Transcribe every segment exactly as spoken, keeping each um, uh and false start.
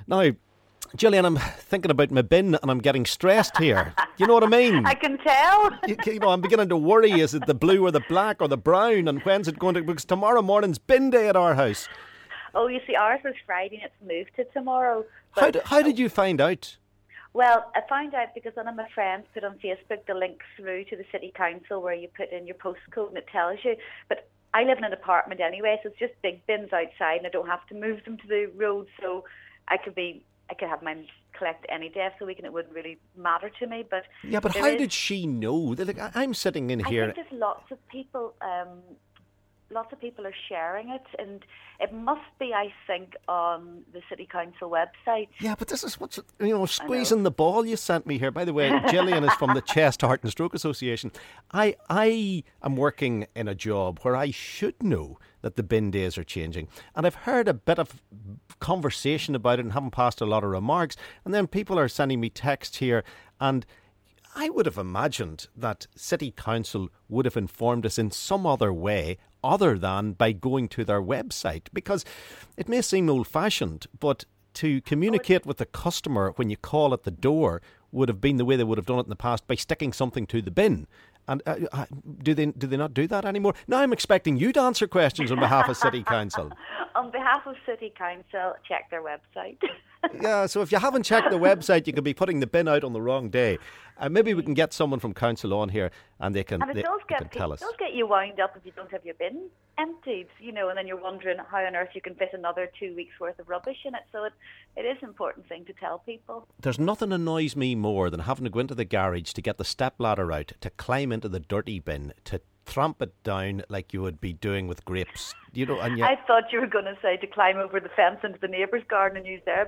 Now, Gillian, I'm thinking about my bin and I'm getting stressed here. You know what I mean? I can tell. You, you know, I'm beginning to worry. Is it the blue or the black or the brown? And when's it going to... Because tomorrow morning's bin day at our house. Oh, you see, ours was Friday and it's moved to tomorrow. But, How, do, how did you find out? Well, I found out because one of my friends put on Facebook the link through to the city council where you put in your postcode and it tells you. But I live in an apartment anyway, so it's just big bins outside and I don't have to move them to the road. So I could be... I could have mine collect any day of the week and it wouldn't really matter to me. But yeah, but how is, did she know? Like, I'm sitting in here. I think there's lots of people, um, lots of people are sharing it, and it must be, I think, on the City Council website. Yeah, but this is what's, you know, squeezing know. the ball you sent me here. By the way, Gillian is from the Chest, Heart and Stroke Association. I, I am working in a job where I should know that the bin days are changing. And I've heard a bit of conversation about it and haven't passed a lot of remarks. And then people are sending me text here, and I would have imagined that City Council would have informed us in some other way other than by going to their website, because it may seem old-fashioned, but to communicate with the customer when you call at the door would have been the way they would have done it in the past, by sticking something to the bin. And uh, do they do they not do that anymore? Now I'm expecting you to answer questions on behalf of City Council. On behalf of City Council, check their website. Yeah, so if you haven't checked the website, you could be putting the bin out on the wrong day. Uh, maybe we can get someone from Council on here and they can, and it they, does they get, can tell us. It does get you wound up if you don't have your bin emptied, you know, and then you're wondering how on earth you can fit another two weeks' worth of rubbish in it. So it, it is an important thing to tell people. There's nothing annoys me more than having to go into the garage to get the stepladder out, to climb into the dirty bin, to tramp it down like you would be doing with grapes. You know, and I thought you were going to say to climb over the fence into the neighbour's garden and use their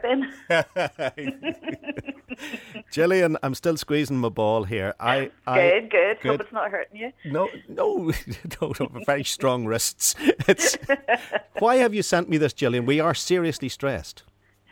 bin. Gillian, I'm still squeezing my ball here. I, good, I, good, good. Hope it's not hurting you. No, no, no, no very strong wrists. It's, why have you sent me this, Gillian? We are seriously stressed.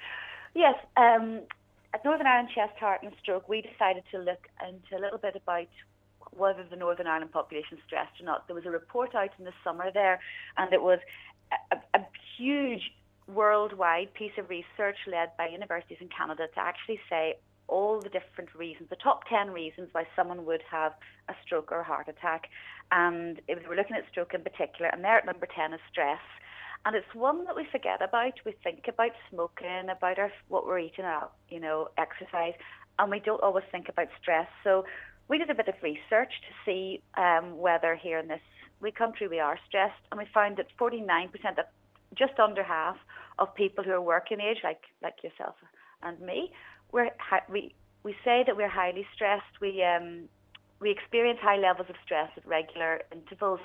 Yes, um, at Northern Ireland Chest, Heart and Stroke, we decided to look into a little bit about whether the Northern Ireland population is stressed or not. There was a report out in the summer there, and it was a, a huge worldwide piece of research led by universities in Canada to actually say all the different reasons, the top ten reasons why someone would have a stroke or a heart attack. And it was, we're looking at stroke in particular, and there at number ten is stress. And it's one that we forget about. We think about smoking, about our, what we're eating, out, you know, exercise, and we don't always think about stress. So we did a bit of research to see um, whether here in this wee country we are stressed, and we found that forty-nine percent, of, just under half of people who are working age, like like yourself and me, we're, we we say that we're highly stressed. We um, we experience high levels of stress at regular intervals,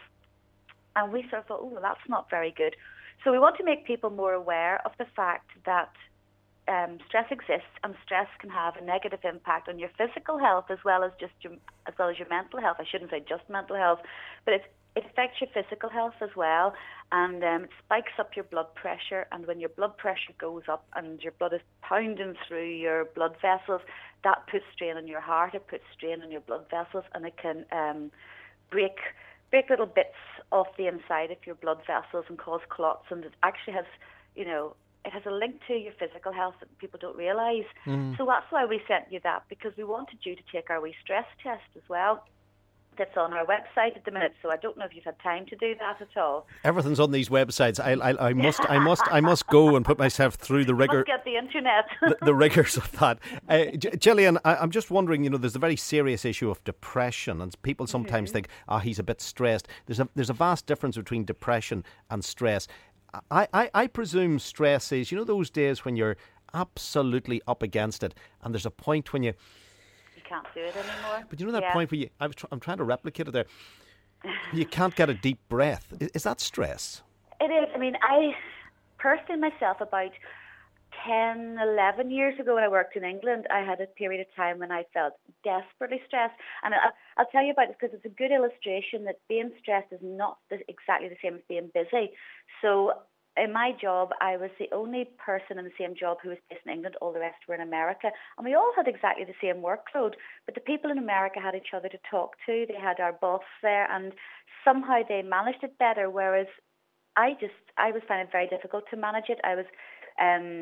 and we sort of thought, oh, well, that's not very good. So we want to make people more aware of the fact that Um, stress exists, and stress can have a negative impact on your physical health as well as just your, as well as your mental health. I shouldn't say just mental health, but it, it affects your physical health as well, and um, it spikes up your blood pressure. And when your blood pressure goes up and your blood is pounding through your blood vessels, that puts strain on your heart. It puts strain on your blood vessels, and it can um, break break little bits off the inside of your blood vessels and cause clots. And it actually has, you know, it has a link to your physical health that people don't realise. Mm. So that's why we sent you that, because we wanted you to take our wee stress test as well. That's on our website at the minute, so I don't know if you've had time to do that at all. Everything's on these websites. I, I, I must, I must, I must go and put myself through the rigor. Must get the internet. the, the rigors of that. Uh, G- Gillian, I, I'm just wondering. You know, there's a very serious issue of depression, and people sometimes mm-hmm. think, "Ah, oh, he's a bit stressed." There's a there's a vast difference between depression and stress. I, I, I presume stress is, you know, those days when you're absolutely up against it, and there's a point when you you can't do it anymore. But you know that yeah. point where you, I was tr- I'm trying to replicate it there. You can't get a deep breath. Is, is that stress? It is. I mean, I personally myself, about ten, eleven years ago when I worked in England, I had a period of time when I felt desperately stressed. And I'll, I'll tell you about it because it's a good illustration that being stressed is not the, exactly the same as being busy. So in my job, I was the only person in the same job who was based in England. All the rest were in America. And we all had exactly the same workload. But the people in America had each other to talk to. They had our boss there, and somehow they managed it better, whereas I just, I was finding it very difficult to manage it. I was um,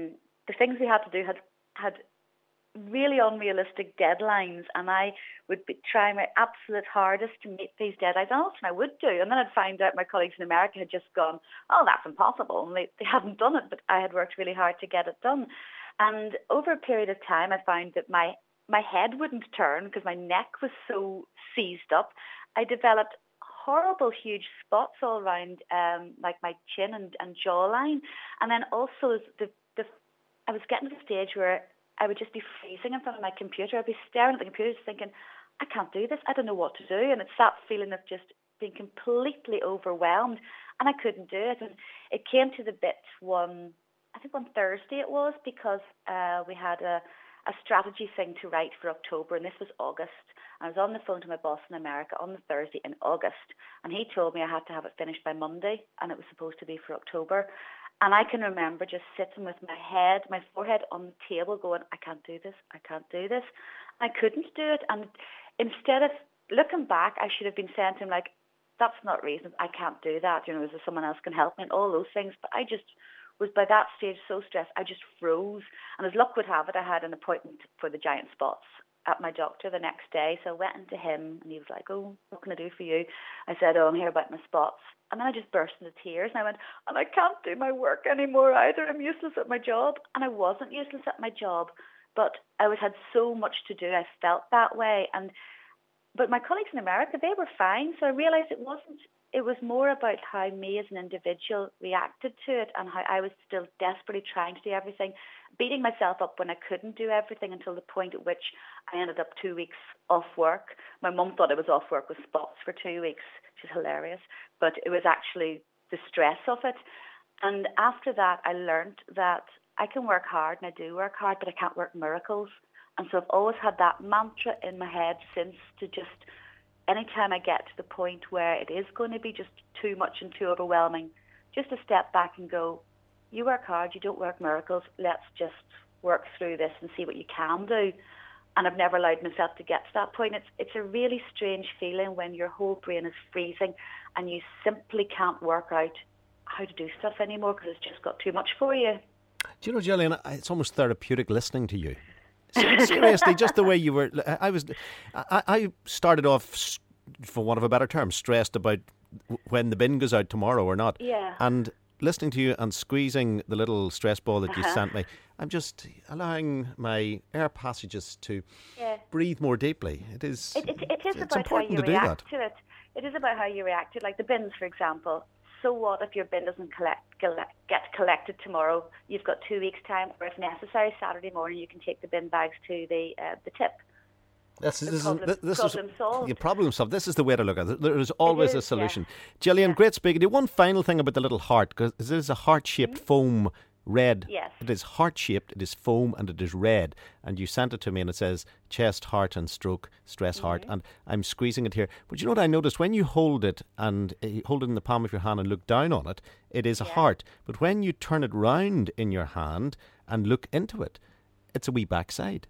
the things we had to do had had really unrealistic deadlines, and I would be trying my absolute hardest to meet these deadlines, and often I would do, and then I'd find out my colleagues in America had just gone, oh, that's impossible, and they, they hadn't done it, but I had worked really hard to get it done. And over a period of time, I found that my, my head wouldn't turn because my neck was so seized up. I developed horrible, huge spots all around, um, like my chin and, and jawline, and then also the, the I was getting to the stage where I would just be freezing in front of my computer. I'd be staring at the computer just thinking, I can't do this. I don't know what to do. And it's that feeling of just being completely overwhelmed. And I couldn't do it. And it came to the bit one, I think one Thursday it was, because uh, we had a, a strategy thing to write for October. And this was August. I was on the phone to my boss in America on the Thursday in August. And he told me I had to have it finished by Monday. And it was supposed to be for October. And I can remember just sitting with my head, my forehead on the table going, I can't do this, I can't do this. I couldn't do it. And instead of looking back, I should have been saying to him, like, that's not reason, I can't do that. You know, is there someone else can help me and all those things. But I just was by that stage so stressed, I just froze. And as luck would have it, I had an appointment for the giant spots at my doctor the next day. So I went into him and he was like, oh, what can I do for you? I said, oh, I'm here about my spots. And then I just burst into tears and I went, and I can't do my work anymore either. I'm useless at my job. And I wasn't useless at my job, but I was had so much to do. I felt that way. And but my colleagues in America, they were fine. So I realized it wasn't, it was more about how me as an individual reacted to it and how I was still desperately trying to do everything, beating myself up when I couldn't do everything until the point at which I ended up two weeks off work. My mum thought I was off work with spots for two weeks, which is hilarious, but it was actually the stress of it. And after that, I learned that I can work hard, and I do work hard, but I can't work miracles. And so I've always had that mantra in my head since, to just, anytime I get to the point where it is going to be just too much and too overwhelming, just to step back and go, you work hard, you don't work miracles, let's just work through this and see what you can do. And I've never allowed myself to get to that point. It's it's a really strange feeling when your whole brain is freezing and you simply can't work out how to do stuff anymore because it's just got too much for you. Do you know, Gillian, it's almost therapeutic listening to you. Seriously, just the way you were. I was. I, I started off, for want of a better term, stressed about when the bin goes out tomorrow or not. Yeah. And listening to you and squeezing the little stress ball that you uh-huh. sent me, I'm just allowing my air passages to yeah. breathe more deeply. It is. It, it, it is it's about important how you to react do that. to it. It is about how you react to it. Like the bins, for example. So what if your bin doesn't collect, collect, get collected tomorrow? You've got two weeks' time, or if necessary, Saturday morning, you can take the bin bags to the uh, the tip. This, the this, problem, is, this problem is solved. The problem solved. This is the way to look at it. There is always is, a solution. Yeah. Gillian, yeah. great speaking to you. One final thing about the little heart, because it is a heart-shaped mm-hmm. foam red. Yes. It is heart-shaped, it is foam, and it is red. And you sent it to me and it says chest, heart and stroke, stress, mm-hmm. heart. And I'm squeezing it here. But you know what I noticed? When you hold it and uh, hold it in the palm of your hand and look down on it, it is a yeah. heart. But when you turn it round in your hand and look into it, it's a wee backside.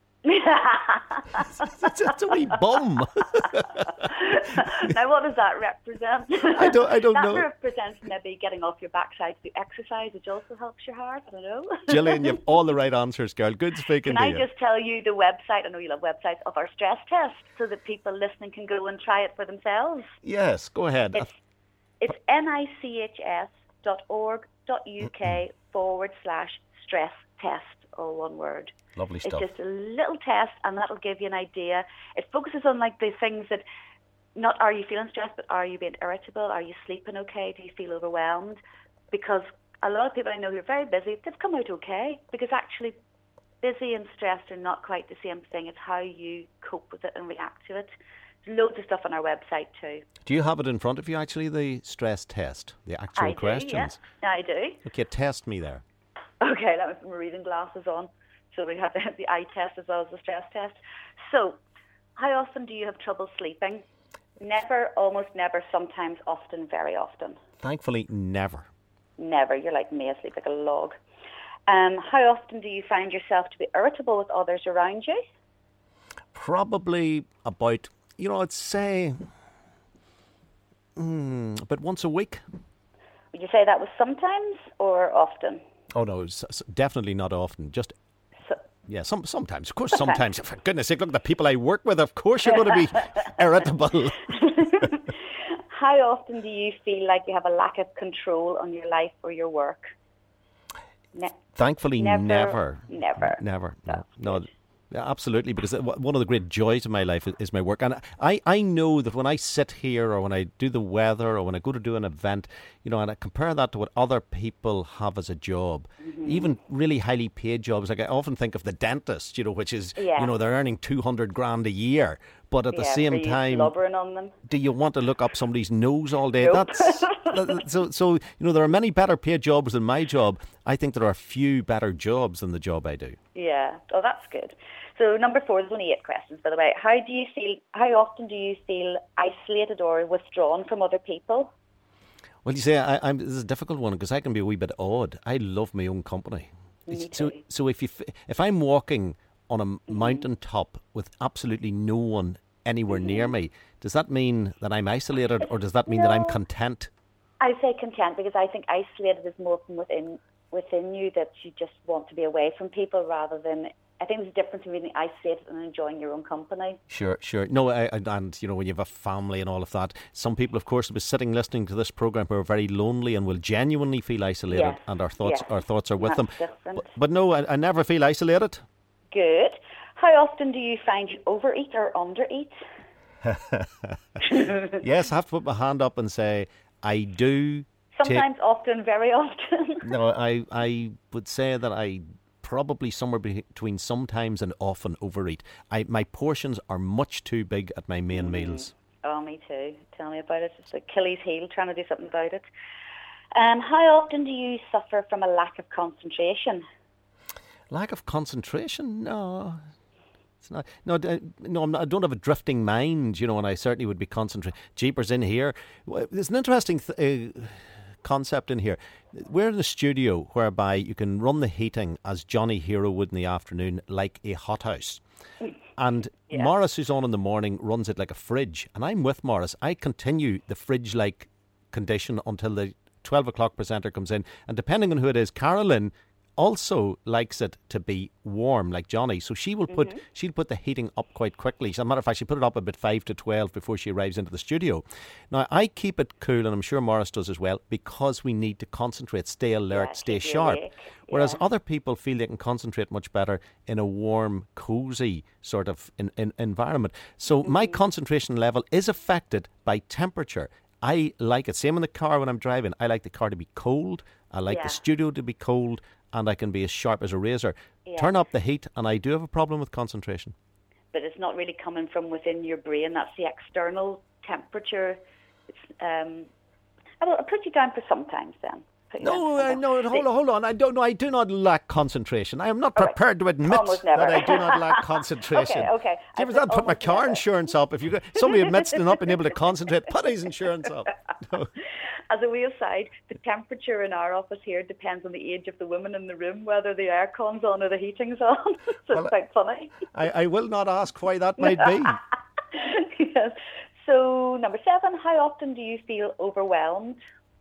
it's, it's, it's a wee bum. Now, what does that represent? I don't. I don't that know. That represents maybe getting off your backside to do exercise, which also helps your heart. I don't know. Gillian, you have all the right answers, girl. Good speaking Can to I you. Can I just tell you the website? I know you love websites of our stress test, so that people listening can go and try it for themselves. Yes, go ahead. It's, it's nichs dot org dot uk forward slash stress test. All one word. Lovely stuff. It's just a little test, and that'll give you an idea. It focuses on like the things that, not are you feeling stressed, but are you being irritable? Are you sleeping okay? Do you feel overwhelmed? Because a lot of people I know who are very busy, they've come out okay. Because actually, busy and stressed are not quite the same thing. It's how you cope with it and react to it. There's loads of stuff on our website too. Do you have it in front of you, actually, the stress test, the actual I questions? Do, yeah. I do. Okay, test me there. Okay, let me put my reading glasses on. So we have the, the eye test as well as the stress test. So, how often do you have trouble sleeping? Never, almost never, sometimes, often, very often. Thankfully, never. Never. You're like me, I sleep like a log. Um, how often do you find yourself to be irritable with others around you? Probably about, you know, I'd say, mm, about once a week. Would you say that was sometimes or often? Oh no, s- s- definitely not often. Just So, yeah, some sometimes. Of course, sometimes. For goodness sake, look at the people I work with. Of course, you're going to be irritable. how often do you feel like you have a lack of control on your life or your work? Ne- Thankfully, never. never, Never. never. No, That's no. good. Yeah, absolutely, because w- one of the great joys of my life is, is my work. And I, I know that when I sit here or when I do the weather or when I go to do an event, you know, and I compare that to what other people have as a job, Mm-hmm. even really highly paid jobs. Like I often think of the dentist, you know, which is, Yeah. you know, they're earning two hundred grand a year. But at the Yeah, same for you time, slobbering on them. do you want to look up somebody's nose all day? Nope. That's that- so. So you know, there are many better paid jobs than my job. I think there are few better jobs than the job I do. Yeah. Oh, that's good. So number four, there's only eight questions, by the way. How do you feel? How often do you feel isolated or withdrawn from other people? Well, you say I, I'm. This is a difficult one because I can be a wee bit odd. I love my own company. Me So, too. so if you f- if I'm walking on a mountain top with absolutely no one anywhere near me, does that mean that I'm isolated, or does that mean that I'm No. content? I say content because I think isolated is more from within within you, that you just want to be away from people rather than. I think there's a difference between being isolated and enjoying your own company. Sure, sure. No, I, I, and you know, when you have a family and all of that, some people, of course, will be sitting listening to this program who are very lonely and will genuinely feel isolated, Yes, and our thoughts, yes. our thoughts are with That's them. different. But, but no, I, I never feel isolated. Good. How often do you find you overeat or undereat? Yes, I have to put my hand up and say I do. Sometimes, often, very often. No, I I would say that I probably somewhere between sometimes and often overeat. I my portions are much too big at my main meals. Oh, me too. Tell me about it. It's Achilles' heel, trying to do something about it. Um, how often do you suffer from a lack of concentration? Lack of concentration? No. It's not. No, d- no. I'm not, I don't have a drifting mind, you know, and I certainly would be concentrating. Jeepers in here. Well, there's an interesting th- uh, concept in here. We're in a studio whereby you can run the heating as Johnny Hero would in the afternoon, like a hothouse. And Yeah. Morris, who's on in the morning, runs it like a fridge. And I'm with Morris. I continue the fridge-like condition until the twelve o'clock presenter comes in. And depending on who it is, Carolyn also likes it to be warm, like Johnny. So she will put she'll put the heating up quite quickly. So, as a matter of fact, she put it up about five to twelve before she arrives into the studio. Now, I keep it cool, and I'm sure Morris does as well, because we need to concentrate, stay alert, Yeah, stay keep you sharp. awake. Whereas Yeah. other people feel they can concentrate much better in a warm, cosy sort of in, in, environment. So my concentration level is affected by temperature. I like it. Same in the car when I'm driving. I like the car to be cold. I like Yeah. the studio to be cold, and I can be as sharp as a razor. Yeah. Turn up the heat, and I do have a problem with concentration. But it's not really coming from within your brain. That's the external temperature. It's, um, I will I'll put you down for sometimes then. Put you No, down uh, for no, sometimes. hold on, hold on. I don't know. I do not lack concentration. I am not All right. prepared to admit Almost never. that I do not lack concentration. Okay, okay. I Give us put that. Put my almost car never. insurance up. If you got, somebody admits to not being able to concentrate, put his insurance up. No. As a wee aside, the temperature in our office here depends on the age of the women in the room, whether the aircon's on or the heating's on. So Well, it's quite funny. I, I will not ask why that might be. Yes. So number seven, how often do you feel overwhelmed?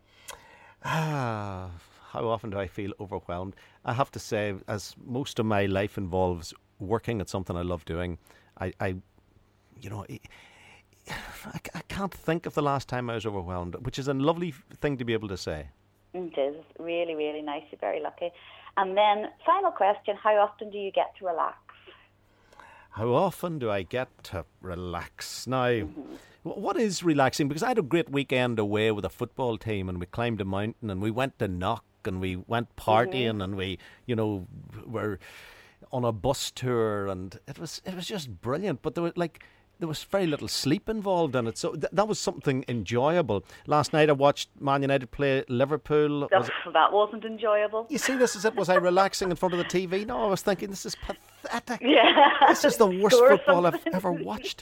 Ah, how often do I feel overwhelmed? I have to say, as most of my life involves working at something I love doing, I, I you know, I, I can't think of the last time I was overwhelmed, which is a lovely thing to be able to say. It is really, really nice. You're very lucky. And then final question, how often do you get to relax? How often do I get to relax? Now, mm-hmm. what is relaxing? Because I had a great weekend away with a football team, and we climbed a mountain, and we went to Knock, and we went partying, mm-hmm. and we, you know, were on a bus tour, and it was it was just brilliant. But there was like there was very little sleep involved in it, so th- that was something enjoyable. Last night I watched Man United play Liverpool. That, Was it, that wasn't enjoyable. you see, this is it. Was I relaxing in front of the T V? No, I was thinking this is pathetic. Yeah. This is the worst Score football I've something. ever watched.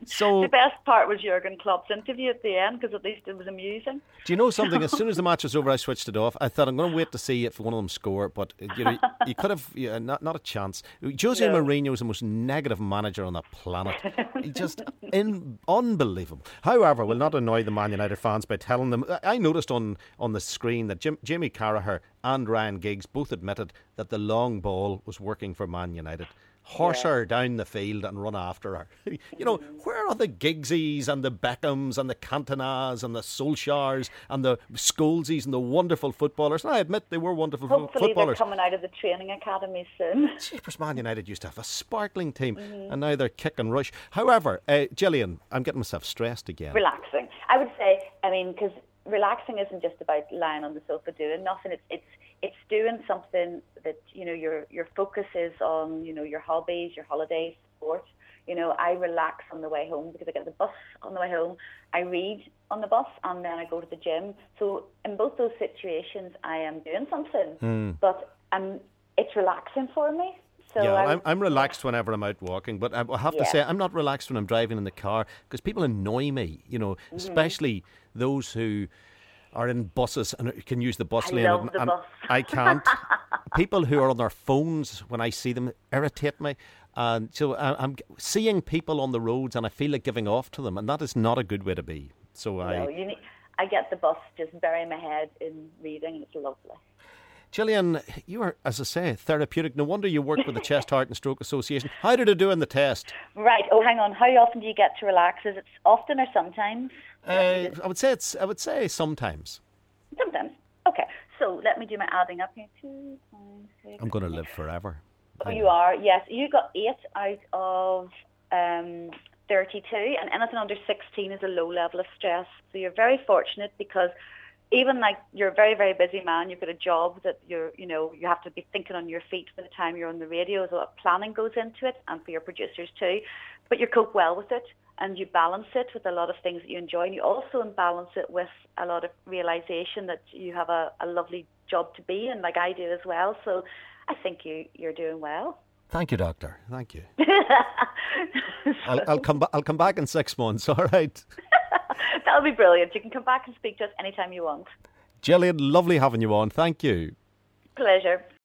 So the best part was Jurgen Klopp's interview at the end, because at least it was amusing. Do you know something? As soon as the match was over, I switched it off. I thought I'm going to wait to see if one of them score, but you know, you could have yeah, not not a chance. Jose No. Mourinho is the most negative manager on the planet. He just in, unbelievable. However, we'll not annoy the Man United fans by telling them. I noticed on on the screen that Jim, Jamie Carragher and Ryan Giggs both admitted that the long ball was working for Man United. Horse Yeah. her down the field and run after her. You know, where are the Giggsies and the Beckhams and the Cantonas and the Solskjaers and the Scholesies and the wonderful footballers? And I admit they were wonderful fo- Hopefully footballers. they're coming out of the training academy soon. Jeepers, Man United used to have a sparkling team, and now they're kick and rush. However, uh, Gillian, I'm getting myself stressed again. Relaxing. I would say, I mean, because relaxing isn't just about lying on the sofa doing nothing. It's it's it's doing something that, you know, your your focus is on, you know, your hobbies, your holidays, sport. You know, I relax on the way home because I get the bus on the way home. I read on the bus, and then I go to the gym. So in both those situations, I am doing something, but um, it's relaxing for me. So Yeah, I I'm, would- I'm relaxed whenever I'm out walking, but I have to Yeah. say I'm not relaxed when I'm driving in the car because people annoy me, you know, Mm-hmm. especially those who are in buses and can use the bus I lane. love and, the and bus. I can't. People who are on their phones, when I see them, irritate me. And so I, I'm seeing people on the roads and I feel like giving off to them, and that is not a good way to be. So I... No, you need, I get the bus, just bury my head in reading. It's lovely. Gillian, you are, as I say, therapeutic. No wonder you work with the Chest, Heart and Stroke Association. How did it do in the test? Right. Oh, hang on. How often do you get to relax? Is it often or sometimes? Uh, I would say it's. I would say sometimes. Sometimes. Okay. So let me do my adding up here. Two, five, six. I'm going to live forever. Oh, you are. Yes. You got eight out of um, thirty-two, and anything under sixteen is a low level of stress. So you're very fortunate because even like you're a very, very busy man, you've got a job that you're, you know, you have to be thinking on your feet by the time you're on the radio. So a lot of planning goes into it, and for your producers too. But you cope well with it, and you balance it with a lot of things that you enjoy, and you also balance it with a lot of realization that you have a, a lovely job to be in, like I do as well. So I think you you're doing well. Thank you, Doctor. Thank you. I'll, I'll come. Ba- I'll come back in six months. All right. That'll be brilliant. You can come back and speak to us anytime you want. Gillian, lovely having you on. Thank you. Pleasure.